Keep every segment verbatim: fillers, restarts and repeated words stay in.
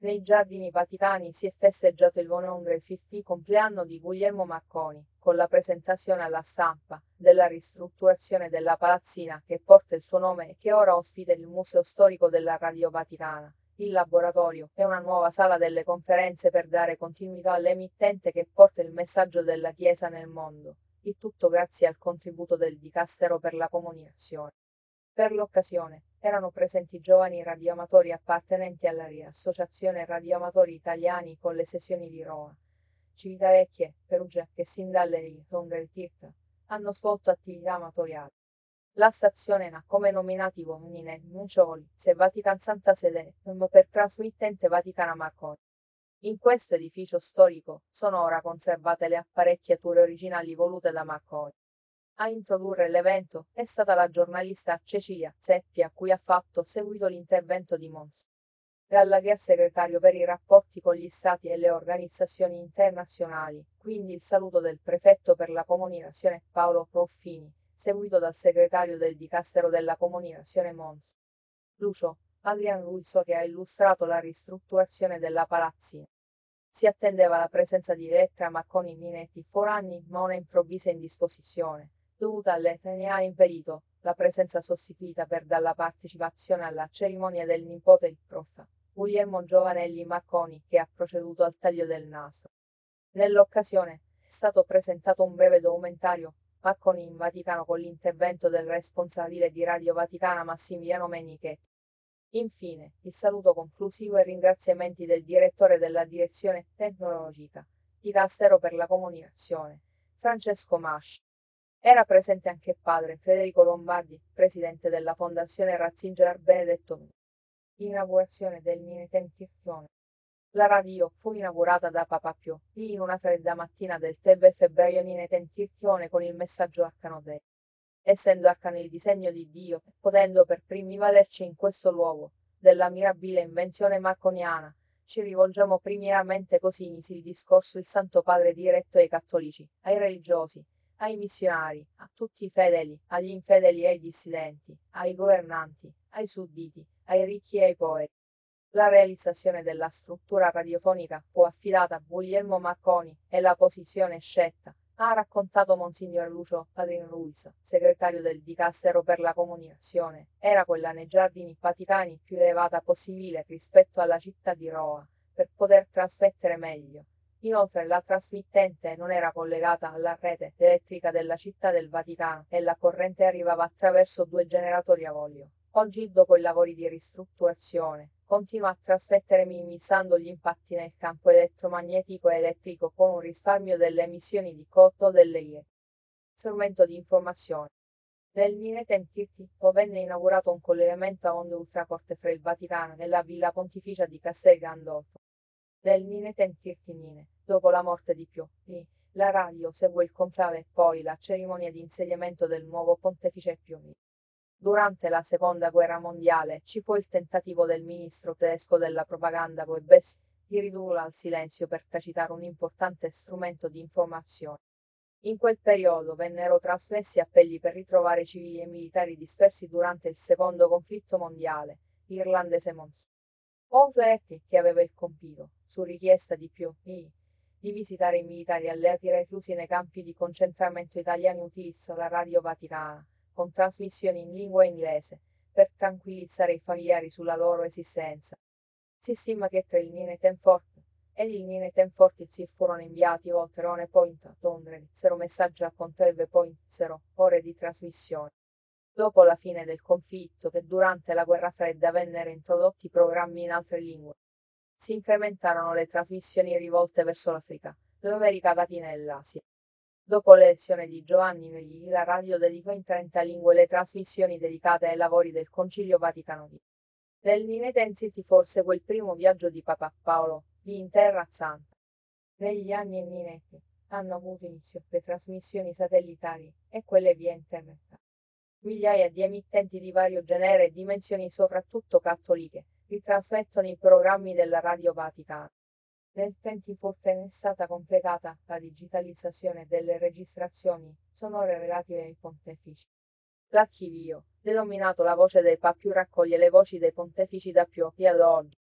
Nei giardini vaticani si è festeggiato il centocinquantesimo compleanno di Guglielmo Marconi, con la presentazione alla stampa della ristrutturazione della palazzina che porta il suo nome e che ora ospita il Museo Storico della Radio Vaticana. Il laboratorio è una nuova sala delle conferenze per dare continuità all'emittente che porta il messaggio della Chiesa nel mondo. Il tutto grazie al contributo del Dicastero per la Comunicazione. Per l'occasione, erano presenti giovani radioamatori appartenenti alla Riassociazione Radioamatori Italiani con le sessioni di Roma, Civitavecchia, Perugia e Sindalleri, Londra e Tirta, hanno svolto attività amatoriali. La stazione ha come nominati uomini nel Muncioli, se Vatican Santa Sede, per trasmittente Vaticana Marconi. In questo edificio storico sono ora conservate le apparecchiature originali volute da Marconi. A introdurre l'evento è stata la giornalista Cecilia Zeppi, a cui ha fatto seguito l'intervento di Mons. Gallagher, segretario per i rapporti con gli stati e le organizzazioni internazionali, quindi il saluto del prefetto per la comunicazione Paolo Proffini, seguito dal segretario del Dicastero della Comunicazione Mons. Lucio Adrian Ruizo, che ha illustrato la ristrutturazione della palazzina. Si attendeva la presenza di Elettra Marconi Ninetti Forani, ma una improvvisa indisposizione, dovuta all'etnia ha impedito la presenza sostituita per dalla partecipazione alla cerimonia del nipote il prof. Guglielmo Giovanelli Marconi, che ha proceduto al taglio del naso. Nell'occasione è stato presentato un breve documentario, Marconi in Vaticano, con l'intervento del responsabile di Radio Vaticana Massimiliano Menichetti. Infine, il saluto conclusivo e ringraziamenti del direttore della direzione tecnologica, Dicastero per la Comunicazione, Francesco Masci. Era presente anche padre Federico Lombardi, presidente della Fondazione Ratzinger Benedetto. Inaugurazione del Ninetentirchione. La radio fu inaugurata da Papa Pio I in una fredda mattina del tre febbraio Ninetentirchione con il messaggio Arcano Dei. Essendo arcano il disegno di Dio, potendo per primi valerci in questo luogo, della mirabile invenzione marconiana, ci rivolgiamo primariamente, così inizi il discorso il Santo Padre diretto ai cattolici, ai religiosi, ai missionari, a tutti i fedeli, agli infedeli e ai dissidenti, ai governanti, ai sudditi, ai ricchi e ai poveri. La realizzazione della struttura radiofonica fu affidata a Guglielmo Marconi e la posizione scelta, ha raccontato Monsignor Lucio Padrin Ruiz, segretario del Dicastero per la Comunicazione, era quella nei giardini vaticani più elevata possibile rispetto alla città di Roma, per poter trasmettere meglio. Inoltre la trasmittente non era collegata alla rete elettrica della città del Vaticano e la corrente arrivava attraverso due generatori a olio. Oggi, dopo i lavori di ristrutturazione, continua a trasmettere minimizzando gli impatti nel campo elettromagnetico e elettrico con un risparmio delle emissioni di cotto delle I E. Strumento di informazione. Nel Ninetentirchione venne inaugurato un collegamento a onde ultracorte fra il Vaticano e la Villa Pontificia di Castel Gandolfo. Nel Ninetentirchione, dopo la morte di Pio I, la radio segue il conclave e poi la cerimonia di insediamento del nuovo pontefice Pio I. Durante la seconda guerra mondiale ci fu il tentativo del ministro tedesco della propaganda Goebbels di ridurla al silenzio per tacitare un importante strumento di informazione. In quel periodo vennero trasmessi appelli per ritrovare civili e militari dispersi durante il secondo conflitto mondiale, l'irlandese Mons. O'Flaherty, che aveva il compito, su richiesta di Pio I, di visitare i militari alleati reclusi nei campi di concentramento italiani, utilizzò la Radio Vaticana, con trasmissioni in lingua inglese, per tranquillizzare i familiari sulla loro esistenza. Si stima che tra il Ninetenfort ed il Ninetenfortizzi furono inviati oltre one point a Londra, zero messaggi a Conteve point zero ore di trasmissione. Dopo la fine del conflitto e durante la guerra fredda vennero introdotti programmi in altre lingue. Si incrementarono le trasmissioni rivolte verso l'Africa, l'America Latina e l'Asia. Dopo l'elezione di Giovanni Vegli, la radio dedicò in trenta lingue le trasmissioni dedicate ai lavori del Concilio Vaticano I. Nel Ninetentirchione forse quel primo viaggio di Papa Paolo V in Terra Santa. Negli anni e Ninetti hanno avuto inizio le trasmissioni satellitari e quelle via internet. Migliaia di emittenti di vario genere e dimensioni, soprattutto cattoliche, ritrasmettono i programmi della Radio Vaticana. Nel Tentiforte è stata completata la digitalizzazione delle registrazioni sonore relative ai pontefici. L'archivio, denominato La Voce dei Papi, raccoglie le voci dei pontefici da Pio I ad oggi.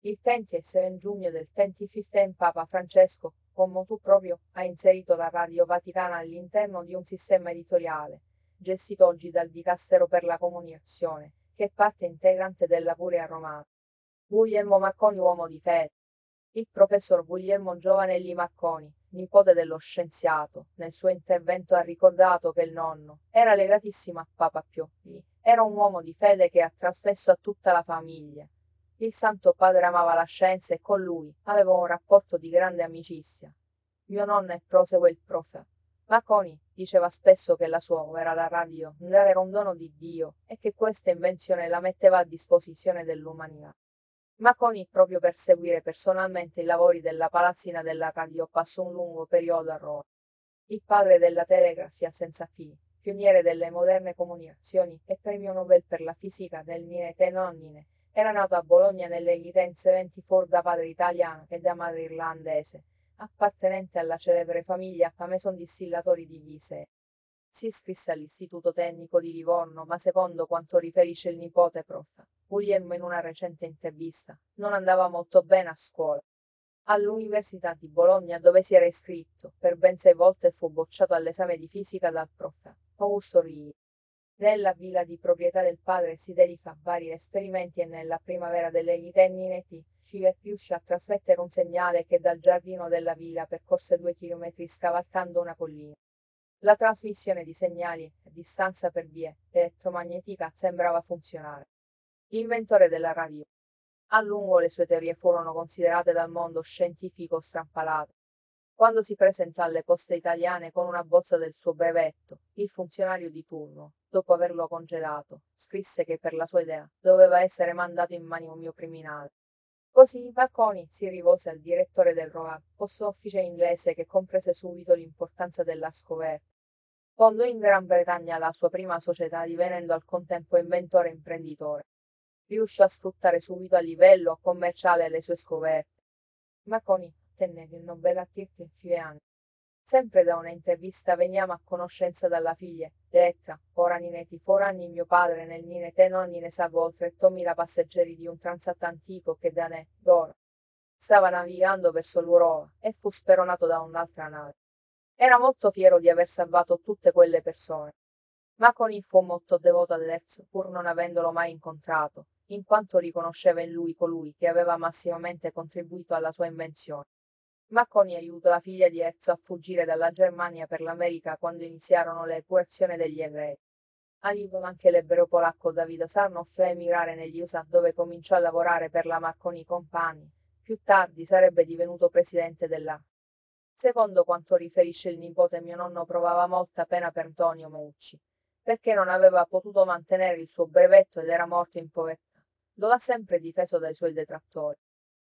Il venti e sette giugno del venticinque Papa Francesco, come tu proprio, ha inserito la Radio Vaticana all'interno di un sistema editoriale, gestito oggi dal Dicastero per la Comunicazione, che è parte integrante della Curia Romana. Guglielmo Marconi, uomo di fede. Il professor Guglielmo Giovanelli Marconi, nipote dello scienziato, nel suo intervento ha ricordato che il nonno era legatissimo a Papa Pio X. Era un uomo di fede che ha trasmesso a tutta la famiglia. Il Santo Padre amava la scienza e con lui aveva un rapporto di grande amicizia. Mio nonno, e prosegue il prof. Marconi, diceva spesso che la sua era la radio, era un dono di Dio, e che questa invenzione la metteva a disposizione dell'umanità. Marconi, proprio per seguire personalmente i lavori della palazzina della radio, passò un lungo periodo a Roma. Il padre della telegrafia senza fili, pioniere delle moderne comunicazioni e premio Nobel per la fisica del Ninette Nonnine, era nato a Bologna nell'Egitense ventiquattro da padre italiano e da madre irlandese, appartenente alla celebre famiglia Mason distillatori di Visée. Si iscrisse all'Istituto Tecnico di Livorno, ma secondo quanto riferisce il nipote prof. Guglielmo in una recente intervista, non andava molto bene a scuola. All'Università di Bologna, dove si era iscritto, per ben sei volte fu bocciato all'esame di fisica dal prof. Augusto Righi. Nella villa di proprietà del padre si dedica a vari esperimenti e nella primavera delle Ninette riuscì a trasmettere un segnale che dal giardino della villa percorse due chilometri scavalcando una collina. La trasmissione di segnali a distanza per via elettromagnetica sembrava funzionare. Inventore della radio. A lungo le sue teorie furono considerate dal mondo scientifico strampalate. Quando si presentò alle poste italiane con una bozza del suo brevetto, il funzionario di turno, dopo averlo congedato, scrisse che per la sua idea doveva essere mandato in manicomio criminale. Così Marconi si rivolse al direttore del Royal Post Office inglese, che comprese subito l'importanza della scoperta. Fondò in Gran Bretagna la sua prima società, divenendo al contempo inventore e imprenditore. Riuscì a sfruttare subito a livello commerciale le sue scoperte. Marconi ottenne il Nobel a trentacinque anni. Sempre da una intervista veniamo a conoscenza dalla figlia, Elettra, ora Ninette, for anni mio padre nel Ninette Nonnine salvò oltre ottomila passeggeri di un transatlantico che da ne, d'ora, stava navigando verso l'Europa e fu speronato da un'altra nave. Era molto fiero di aver salvato tutte quelle persone. Marconi fu molto devoto ad Ezio, pur non avendolo mai incontrato, in quanto riconosceva in lui colui che aveva massimamente contribuito alla sua invenzione. Marconi aiutò la figlia di Ezio a fuggire dalla Germania per l'America quando iniziarono le epuazioni degli ebrei. Aiutò anche l'ebreo polacco David Sarnoff a emigrare negli U S A, dove cominciò a lavorare per la Marconi Company. Più tardi sarebbe divenuto presidente della. Secondo quanto riferisce il nipote, mio nonno provava molta pena per Antonio Meucci, perché non aveva potuto mantenere il suo brevetto ed era morto in povertà. Lo ha sempre difeso dai suoi detrattori.